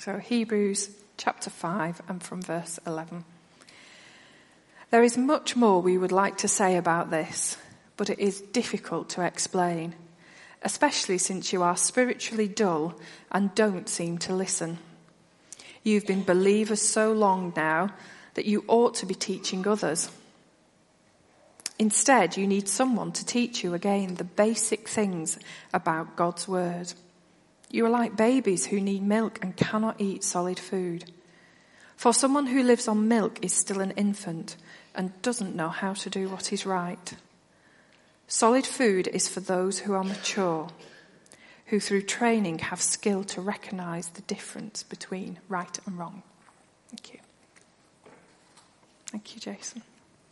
So Hebrews chapter 5 and from verse 11. There is much more we would like to say about this, but it is difficult to explain, especially since you are spiritually dull and don't seem to listen. You've been believers so long now that you ought to be teaching others. Instead, you need someone to teach you again the basic things about God's word. You are like babies who need milk and cannot eat solid food. For someone who lives on milk is still an infant and doesn't know how to do what is right. Solid food is for those who are mature, who through training have skill to recognize the difference between right and wrong. Thank you. Thank you, Jason.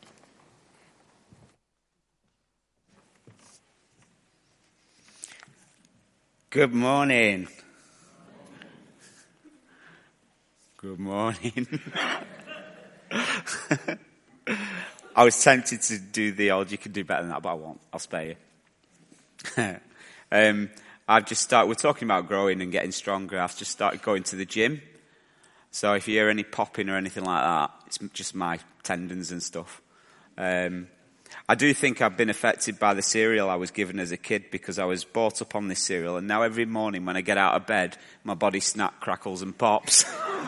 Good morning. Good morning. I was tempted to do the old, you can do better than that, but I won't. I'll spare you. We're talking about growing and getting stronger. I've just started going to the gym. So if you hear any popping or anything like that, it's just my tendons and stuff. I do think I've been affected by the cereal I was given as a kid because I was brought up on this cereal, and now every morning when I get out of bed, my body snap, crackles and pops.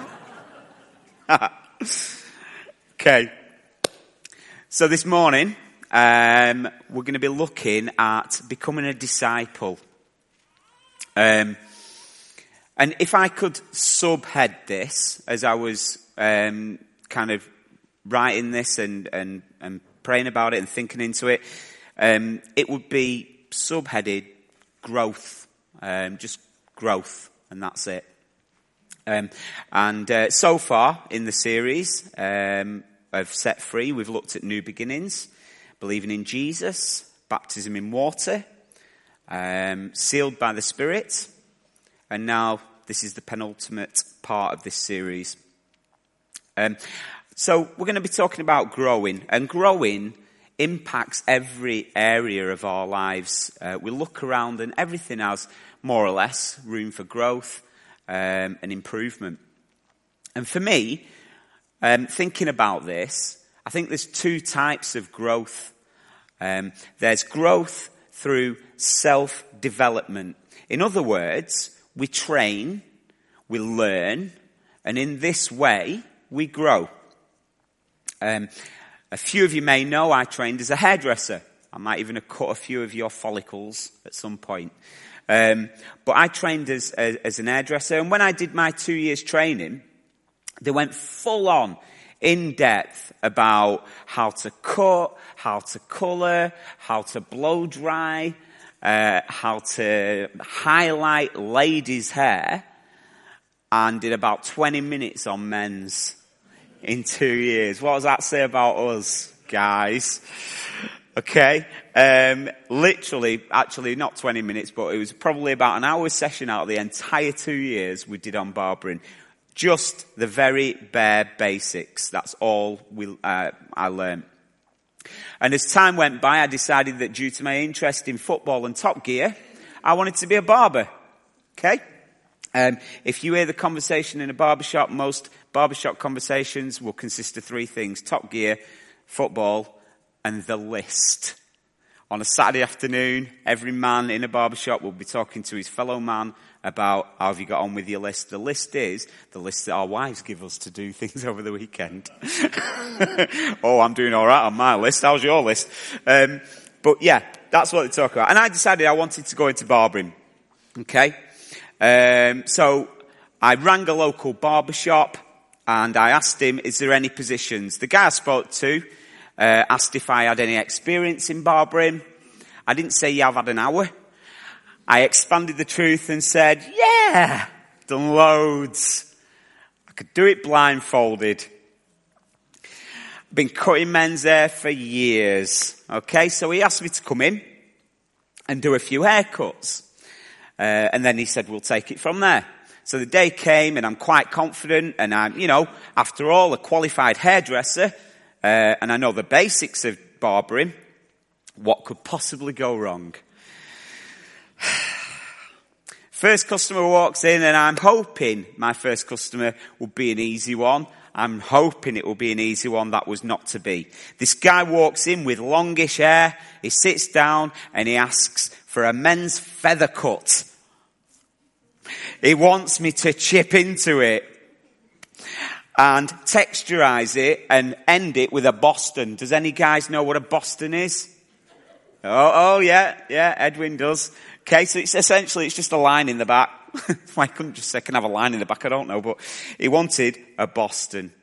Okay. So this morning, we're going to be looking at becoming a disciple. And if I could subhead this as I was kind of writing this and praying about it and thinking into it, it would be subheaded growth, just growth, and that's it. So far in the series of Set Free, we've looked at new beginnings, believing in Jesus, baptism in water, sealed by the Spirit, and now this is the penultimate part of this series. So we're going to be talking about growing, and growing impacts every area of our lives. We look around and everything has more or less room for growth and improvement. And for me, thinking about this, I think there's two types of growth. There's growth through self-development. In other words, we train, we learn, and in this way, we grow. A few of you may know I trained as a hairdresser. I might even have cut a few of your follicles at some point. But I trained as an hairdresser, and when I did my 2 years training, they went full on, in depth about how to cut, how to colour, how to blow dry, how to highlight ladies' hair, and did about 20 minutes on men's in 2 years. What does that say about us, guys? Okay. Literally, actually not 20 minutes, but it was probably about an hour session out of the entire 2 years we did on barbering. Just the very bare basics. That's all I learned. And as time went by, I decided that due to my interest in football and Top Gear, I wanted to be a barber. Okay? If you hear the conversation in a barbershop, most barbershop conversations will consist of three things: Top Gear, football, and the list. On a Saturday afternoon, every man in a barbershop will be talking to his fellow man about how have you got on with your list. The list is the list that our wives give us to do things over the weekend. Oh, I'm doing all right on my list. How's your list? But yeah, that's what they talk about. And I decided I wanted to go into barbering. Okay? So I rang a local barbershop and I asked him, is there any positions? The guy I spoke to asked if I had any experience in barbering. I didn't say, yeah, I've had an hour. I expanded the truth and said, yeah, done loads. I could do it blindfolded. Been cutting men's hair for years. Okay, so he asked me to come in and do a few haircuts. And then he said, we'll take it from there. So the day came and I'm quite confident, and I'm, after all, a qualified hairdresser, and I know the basics of barbering. What could possibly go wrong? First customer walks in, and I'm hoping my first customer will be an easy one. I'm hoping it will be an easy one. That was not to be. This guy walks in with longish hair. He sits down and he asks for a men's feather cut. He wants me to chip into it and texturize it and end it with a Boston. Does any guys know what a Boston is? Oh yeah, Edwin does. Okay, so it's just a line in the back. Why couldn't just say, can have a line in the back? I don't know, but he wanted a Boston.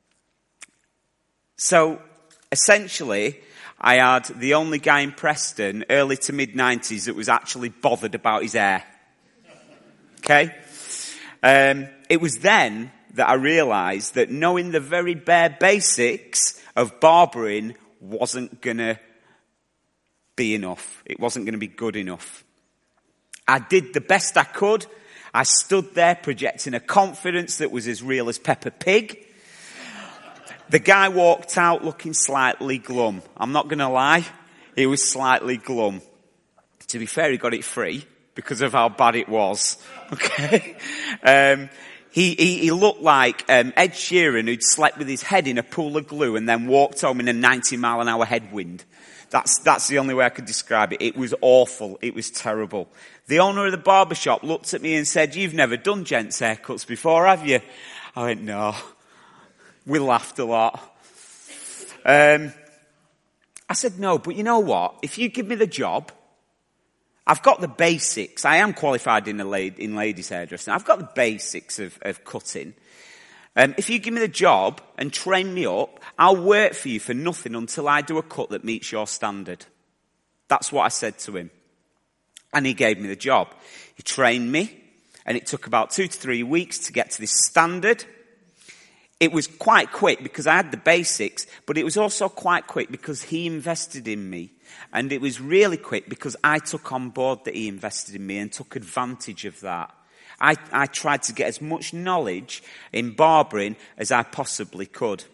So, essentially, I had the only guy in Preston, early to mid-90s, that was actually bothered about his hair. Okay? It was then that I realised that knowing the very bare basics of barbering wasn't going to be enough. It wasn't going to be good enough. I did the best I could. I stood there projecting a confidence that was as real as Peppa Pig. The guy walked out looking slightly glum. I'm not going to lie. He was slightly glum. To be fair, he got it free because of how bad it was. Okay? He looked like Ed Sheeran who'd slept with his head in a pool of glue and then walked home in a 90-mile-an-hour headwind. That's the only way I could describe it. It was awful. It was terrible. The owner of the barbershop looked at me and said, "You've never done gents' haircuts before, have you?" I went, "No." We laughed a lot. I said, "No, but you know what? If you give me the job, I've got the basics. I am qualified in ladies' hairdressing. I've got the basics of cutting. If you give me the job and train me up, I'll work for you for nothing until I do a cut that meets your standard." That's what I said to him. And he gave me the job. He trained me, and it took about 2 to 3 weeks to get to this standard. It was quite quick because I had the basics, but it was also quite quick because he invested in me. And it was really quick because I took on board that he invested in me and took advantage of that. I tried to get as much knowledge in barbering as I possibly could.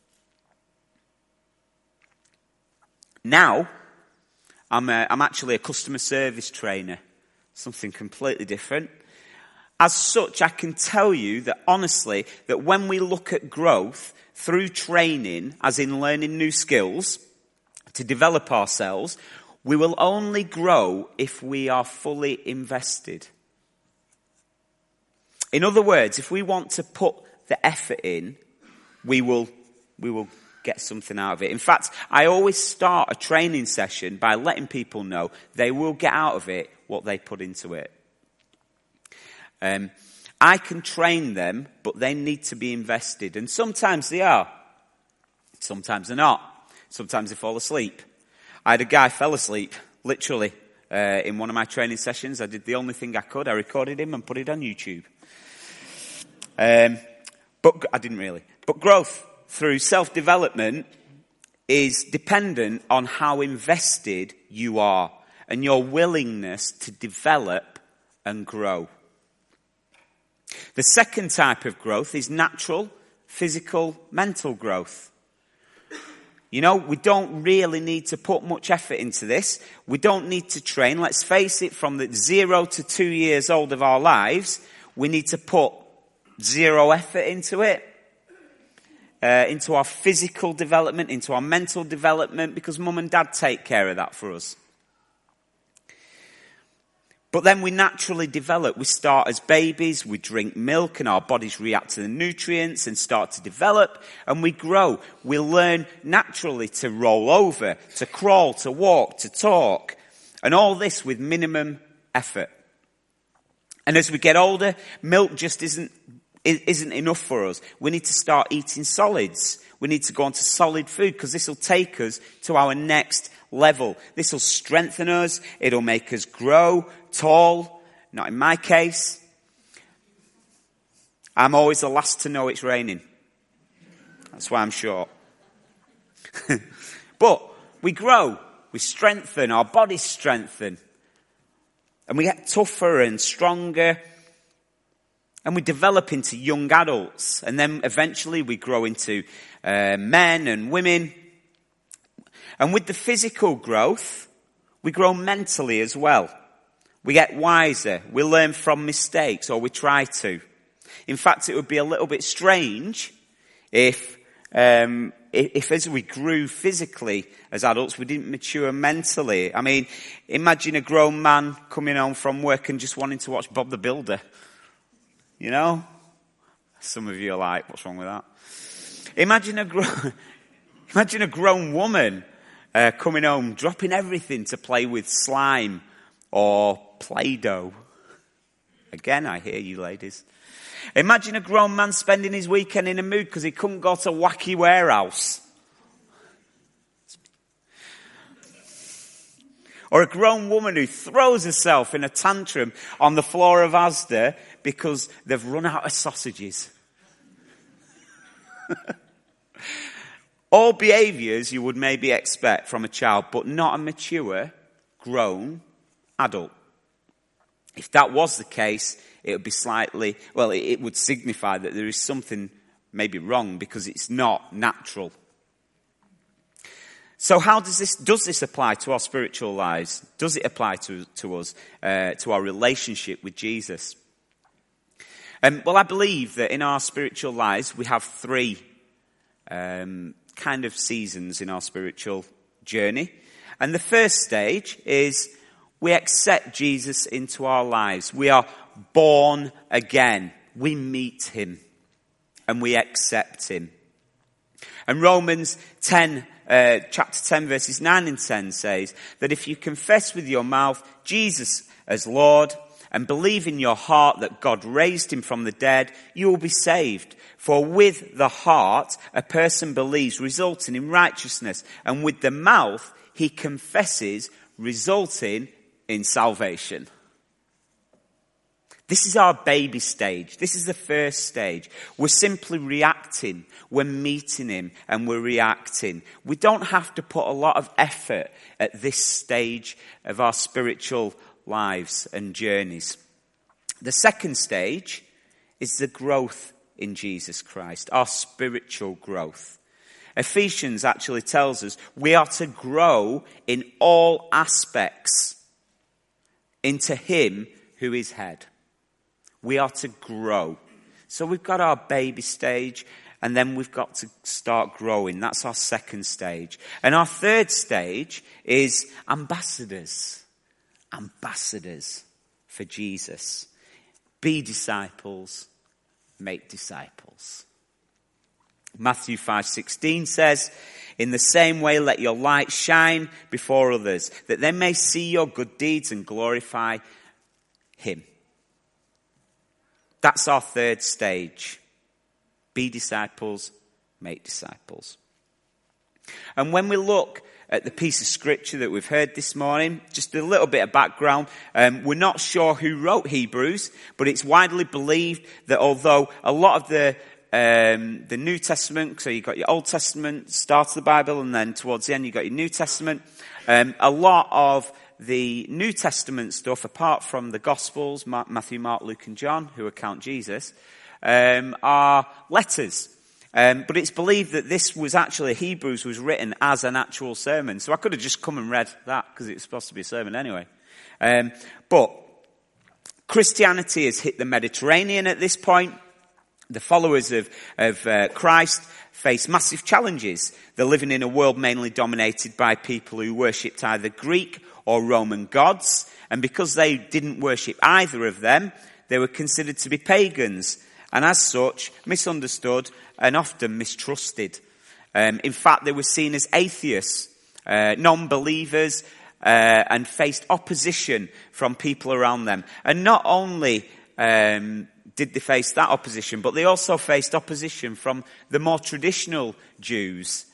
Now, I'm actually a customer service trainer. Something completely different. As such, I can tell you that honestly, that when we look at growth through training, as in learning new skills to develop ourselves, we will only grow if we are fully invested. In other words, if we want to put the effort in, we will get something out of it. In fact, I always start a training session by letting people know they will get out of it what they put into it. I can train them, but they need to be invested. And sometimes they are. Sometimes they're not. Sometimes they fall asleep. I had a guy fell asleep, literally, in one of my training sessions. I did the only thing I could. I recorded him and put it on YouTube. But I didn't really. But growth through self-development is dependent on how invested you are and your willingness to develop and grow. The second type of growth is natural, physical, mental growth. You know, we don't really need to put much effort into this. We don't need to train. Let's face it, from the 0 to 2 years old of our lives, we need to put 0 effort into it. Into our physical development, into our mental development, because mum and dad take care of that for us. But then we naturally develop. We start as babies, we drink milk and our bodies react to the nutrients and start to develop, and we grow. We learn naturally to roll over, to crawl, to walk, to talk, and all this with minimum effort. And as we get older, milk just isn't enough for us. We need to start eating solids. We need to go on to solid food because this will take us to our next level. This will strengthen us. It'll make us grow tall. Not in my case. I'm always the last to know it's raining. That's why I'm short. But we grow. We strengthen. Our bodies strengthen. And we get tougher and stronger. And we develop into young adults. And then eventually we grow into men and women. And with the physical growth, we grow mentally as well. We get wiser. We learn from mistakes, or we try to. In fact, it would be a little bit strange if as we grew physically as adults, we didn't mature mentally. I mean, imagine a grown man coming home from work and just wanting to watch Bob the Builder. You know? Some of you are like, what's wrong with that? Imagine a grown woman coming home, dropping everything to play with slime or Play-Doh. Again, I hear you ladies. Imagine a grown man spending his weekend in a mood because he couldn't go to Wacky Warehouse. Or a grown woman who throws herself in a tantrum on the floor of Asda because they've run out of sausages. All behaviours you would maybe expect from a child, but not a mature, grown adult. If that was the case, it would be it would signify that there is something maybe wrong because it's not natural. So how does this apply to our spiritual lives? Does it apply to us, to our relationship with Jesus? Well, I believe that in our spiritual lives, we have three kind of seasons in our spiritual journey. And the first stage is we accept Jesus into our lives. We are born again. We meet him and we accept him. And Romans 10, chapter 10, verses 9 and 10 says that if you confess with your mouth Jesus as Lord and believe in your heart that God raised him from the dead, you will be saved. For with the heart a person believes, resulting in righteousness, and with the mouth he confesses, resulting in salvation. This is our baby stage. This is the first stage. We're simply reacting. We're meeting him and we're reacting. We don't have to put a lot of effort at this stage of our spiritual lives and journeys. The second stage is the growth in Jesus Christ, our spiritual growth. Ephesians actually tells us we are to grow in all aspects into him who is head. We are to grow. So we've got our baby stage and then we've got to start growing. That's our second stage. And our third stage is ambassadors. Ambassadors for Jesus. Be disciples, make disciples. Matthew 5:16 says, in the same way let your light shine before others, that they may see your good deeds and glorify him. That's our third stage. Be disciples, make disciples. And when we look at the piece of scripture that we've heard this morning, just a little bit of background. We're not sure who wrote Hebrews, but it's widely believed that although a lot of the New Testament, so you've got your Old Testament, start of the Bible, and then towards the end you've got your New Testament. A lot of the New Testament stuff, apart from the Gospels, Matthew, Mark, Luke, and John, who account Jesus, are letters. But it's believed that this was actually, Hebrews was written as an actual sermon. So I could have just come and read that because it's supposed to be a sermon anyway. But Christianity has hit the Mediterranean at this point. The followers of Christ face massive challenges. They're living in a world mainly dominated by people who worshipped either Greek or Roman gods. And because they didn't worship either of them, they were considered to be pagans. And as such, misunderstood and often mistrusted. In fact, they were seen as atheists, non-believers, and faced opposition from people around them. And not only did they face that opposition, but they also faced opposition from the more traditional Jews.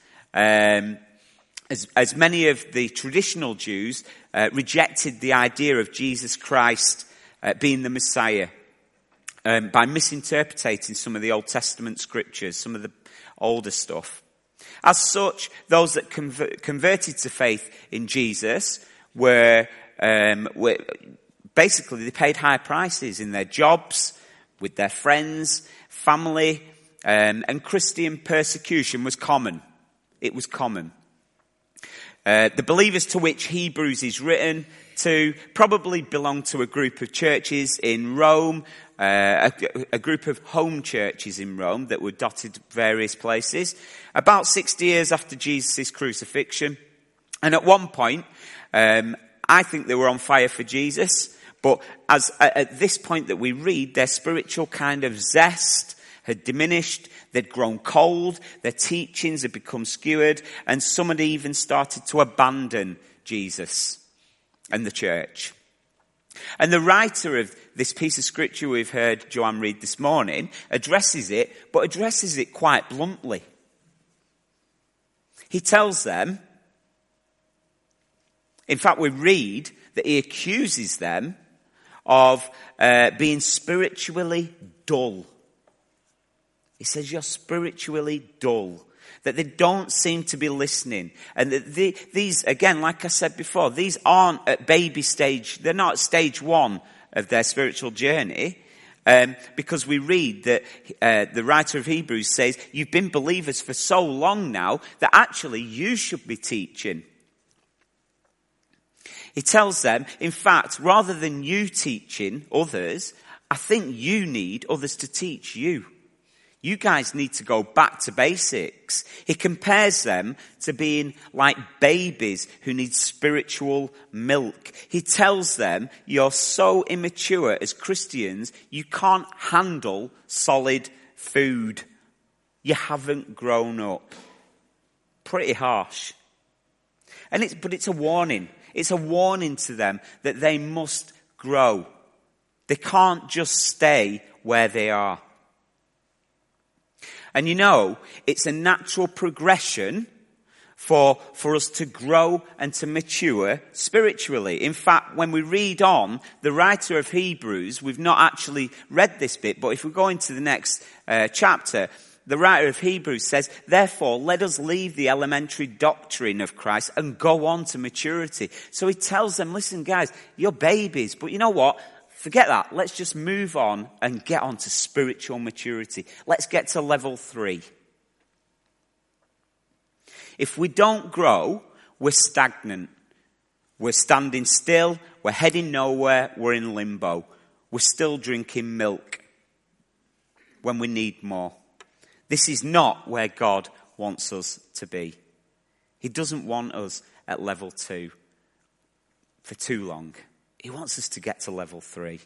As many of the traditional Jews rejected the idea of Jesus Christ being the Messiah. By misinterpreting some of the Old Testament scriptures, some of the older stuff. As such, those that converted to faith in Jesus were basically, they paid high prices in their jobs, with their friends, family, and Christian persecution was common. It was common. The believers to which Hebrews is written to probably belong to a group of churches in Rome, a group of home churches in Rome that were dotted various places, about 60 years after Jesus' crucifixion. And at one point, I think they were on fire for Jesus, but at this point that we read, their spiritual kind of zest had diminished, they'd grown cold, their teachings had become skewered, and some had even started to abandon Jesus and the church. And the writer of this piece of scripture we've heard Joanne read this morning addresses it, but addresses it quite bluntly. He tells them, in fact we read that he accuses them of being spiritually dull. He says, you're spiritually dull. That they don't seem to be listening. And that these, again, like I said before, these aren't at baby stage. They're not at stage 1 of their spiritual journey. Because we read that the writer of Hebrews says, you've been believers for so long now that actually you should be teaching. He tells them, in fact, rather than you teaching others, I think you need others to teach you. You guys need to go back to basics. He compares them to being like babies who need spiritual milk. He tells them, you're so immature as Christians, you can't handle solid food. You haven't grown up. Pretty harsh. But it's a warning. It's a warning to them that they must grow. They can't just stay where they are. And you know, it's a natural progression for us to grow and to mature spiritually. In fact, when we read on, the writer of Hebrews, we've not actually read this bit, but if we go into the next chapter, the writer of Hebrews says, therefore, let us leave the elementary doctrine of Christ and go on to maturity. So he tells them, listen guys, you're babies, but you know what? Forget that. Let's just move on and get on to spiritual maturity. Let's get to level 3. If we don't grow, we're stagnant. We're standing still. We're heading nowhere. We're in limbo. We're still drinking milk when we need more. This is not where God wants us to be. He doesn't want us at level 2 for too long. He wants us to get to level 3.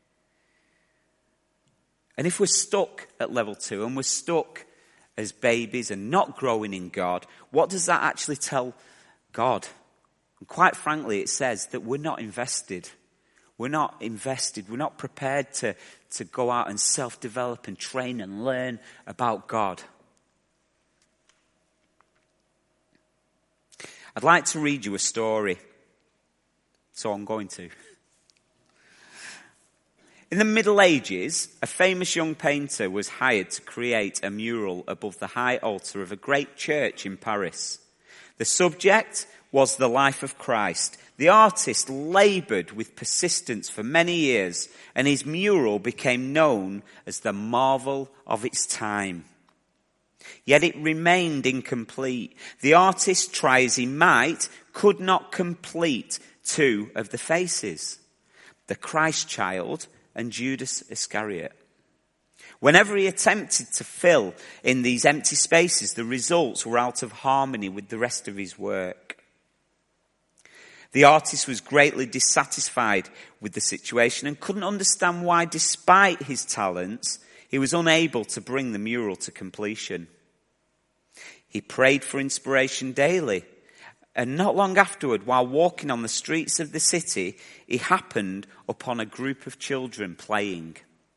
And if we're stuck at level 2 and we're stuck as babies and not growing in God, what does that actually tell God? And quite frankly, it says that we're not invested. We're not invested. We're not prepared to go out and self-develop and train and learn about God. I'd like to read you a story. So I'm going to. In the Middle Ages, a famous young painter was hired to create a mural above the high altar of a great church in Paris. The subject was the life of Christ. The artist laboured with persistence for many years, and his mural became known as the marvel of its time. Yet it remained incomplete. The artist, try as he might, could not complete 2 of the faces, the Christ child and Judas Iscariot. Whenever he attempted to fill in these empty spaces, the results were out of harmony with the rest of his work. The artist was greatly dissatisfied with the situation and couldn't understand why, despite his talents, he was unable to bring the mural to completion. He prayed for inspiration daily. And not long afterward, while walking on the streets of the city, he happened upon a group of children playing.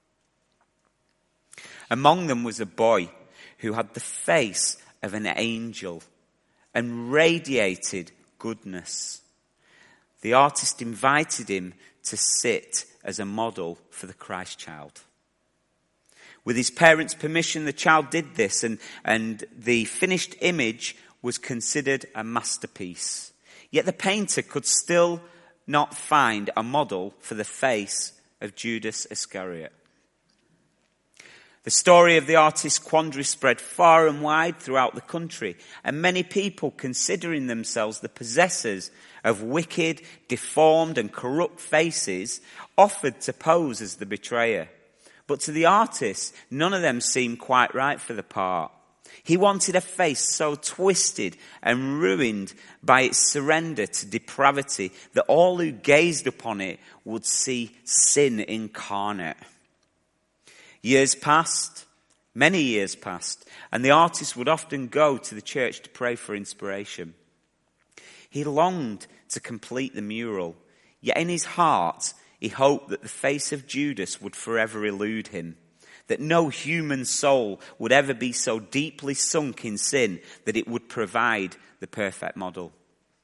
Among them was a boy who had the face of an angel and radiated goodness. The artist invited him to sit as a model for the Christ child. With his parents' permission, the child did this, and the finished image was considered a masterpiece. Yet the painter could still not find a model for the face of Judas Iscariot. The story of the artist's quandary spread far and wide throughout the country, and many people, considering themselves the possessors of wicked, deformed and corrupt faces, offered to pose as the betrayer. But to the artist, none of them seemed quite right for the part. He wanted a face so twisted and ruined by its surrender to depravity that all who gazed upon it would see sin incarnate. Years passed, many years passed, and the artist would often go to the church to pray for inspiration. He longed to complete the mural, yet in his heart he hoped that the face of Judas would forever elude him, that no human soul would ever be so deeply sunk in sin that it would provide the perfect model.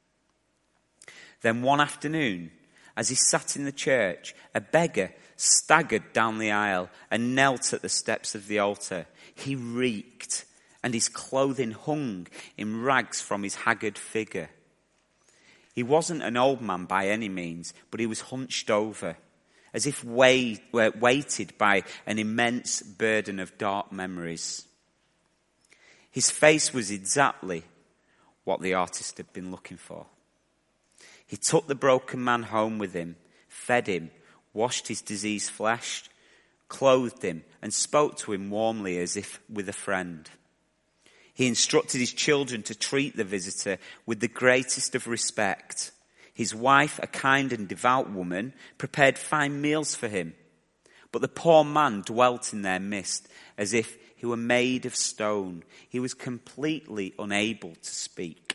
Then one afternoon, as he sat in the church, a beggar staggered down the aisle and knelt at the steps of the altar. He reeked, and his clothing hung in rags from his haggard figure. He wasn't an old man by any means, but he was hunched over, as if weighted by an immense burden of dark memories. His face was exactly what the artist had been looking for. He took the broken man home with him, fed him, washed his diseased flesh, clothed him, and spoke to him warmly as if with a friend. He instructed his children to treat the visitor with the greatest of respect. His wife, a kind and devout woman, prepared fine meals for him. But the poor man dwelt in their midst as if he were made of stone. He was completely unable to speak.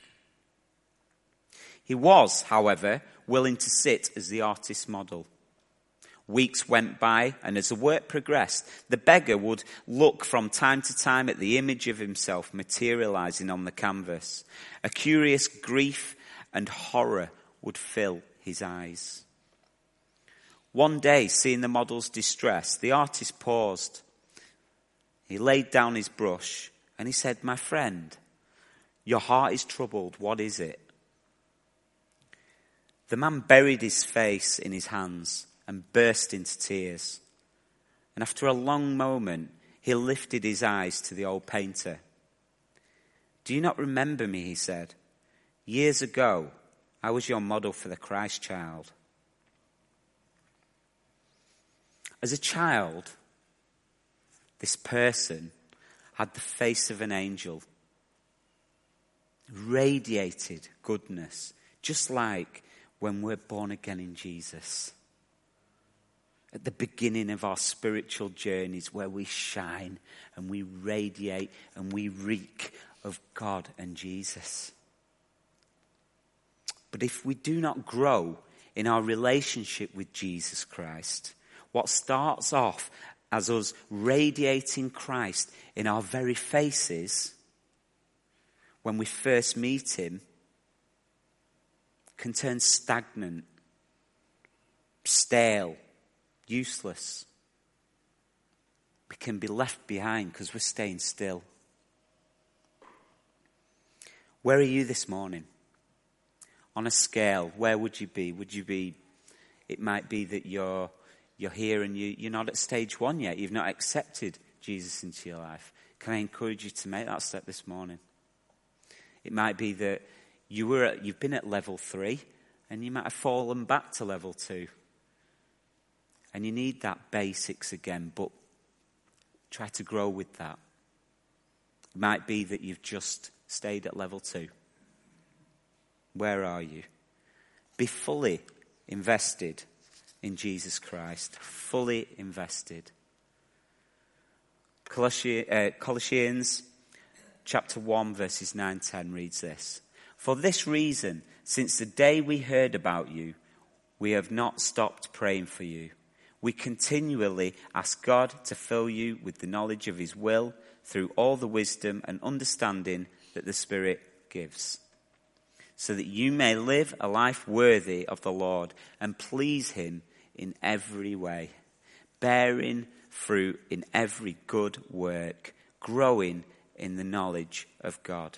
He was, however, willing to sit as the artist's model. Weeks went by, and as the work progressed, the beggar would look from time to time at the image of himself materializing on the canvas. A curious grief and horror would fill his eyes. One day, seeing the model's distress, the artist paused. He laid down his brush and he said, "My friend, your heart is troubled. What is it?" The man buried his face in his hands and burst into tears. And after a long moment, he lifted his eyes to the old painter. "Do you not remember me?" he said. "Years ago, I was your model for the Christ child." As a child, this person had the face of an angel, radiated goodness, just like when we're born again in Jesus. At the beginning of our spiritual journeys, where we shine and we radiate and we reek of God and Jesus. But if we do not grow in our relationship with Jesus Christ, what starts off as us radiating Christ in our very faces when we first meet him can turn stagnant, stale, useless. We can be left behind because we're staying still. Where are you this morning? On a scale, where would you be? It might be that you're here and you're not at stage 1 yet. You've not accepted Jesus into your life. Can I encourage you to make that step this morning? It might be that you've been at level 3 and you might have fallen back to level 2. And you need that basics again, but try to grow with that. It might be that you've just stayed at level 2. Where are you? Be fully invested in Jesus Christ. Fully invested. Colossians chapter 1 verses 9-10 reads this. "For this reason, since the day we heard about you, we have not stopped praying for you. We continually ask God to fill you with the knowledge of his will through all the wisdom and understanding that the Spirit gives, so that you may live a life worthy of the Lord and please him in every way, bearing fruit in every good work, growing in the knowledge of God."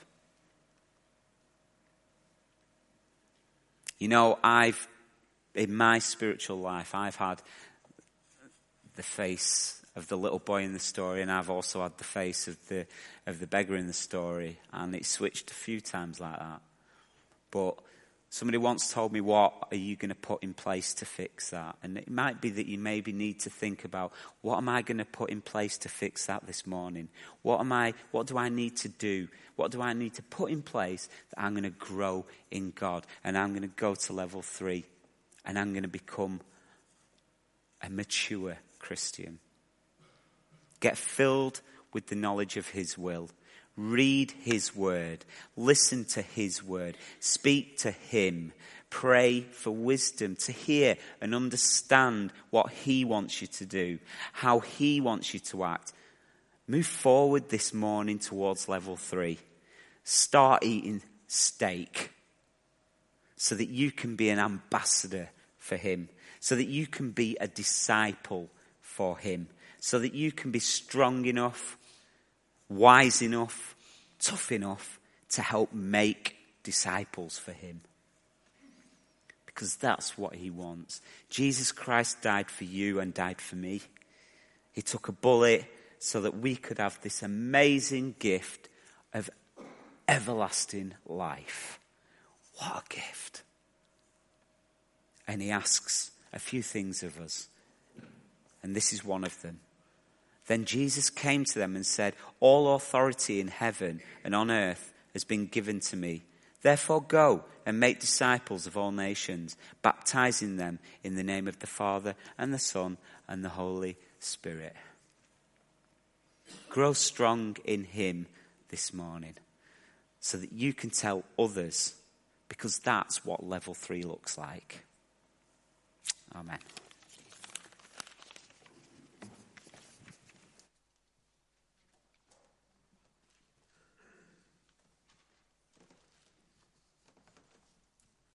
You know, in my spiritual life, I've had the face of the little boy in the story, and I've also had the face of the beggar in the story, and it switched a few times like that. But somebody once told me, what are you going to put in place to fix that? And it might be that you maybe need to think about, what am I going to put in place to fix that this morning? What do I need to do? What do I need to put in place that I'm going to grow in God? And I'm going to go to level 3. And I'm going to become a mature Christian. Get filled with the knowledge of his will. Read his word. Listen to his word. Speak to him. Pray for wisdom to hear and understand what he wants you to do, how he wants you to act. Move forward this morning towards level 3. Start eating steak so that you can be an ambassador for him, so that you can be a disciple for him, so that you can be strong enough, wise enough, tough enough to help make disciples for him. Because that's what he wants. Jesus Christ died for you and died for me. He took a bullet so that we could have this amazing gift of everlasting life. What a gift. And he asks a few things of us. And this is one of them. Then Jesus came to them and said, all authority in heaven and on earth has been given to me. Therefore go and make disciples of all nations, baptizing them in the name of the Father and the Son and the Holy Spirit. Grow strong in him this morning so that you can tell others, because that's what level 3 looks like. Amen.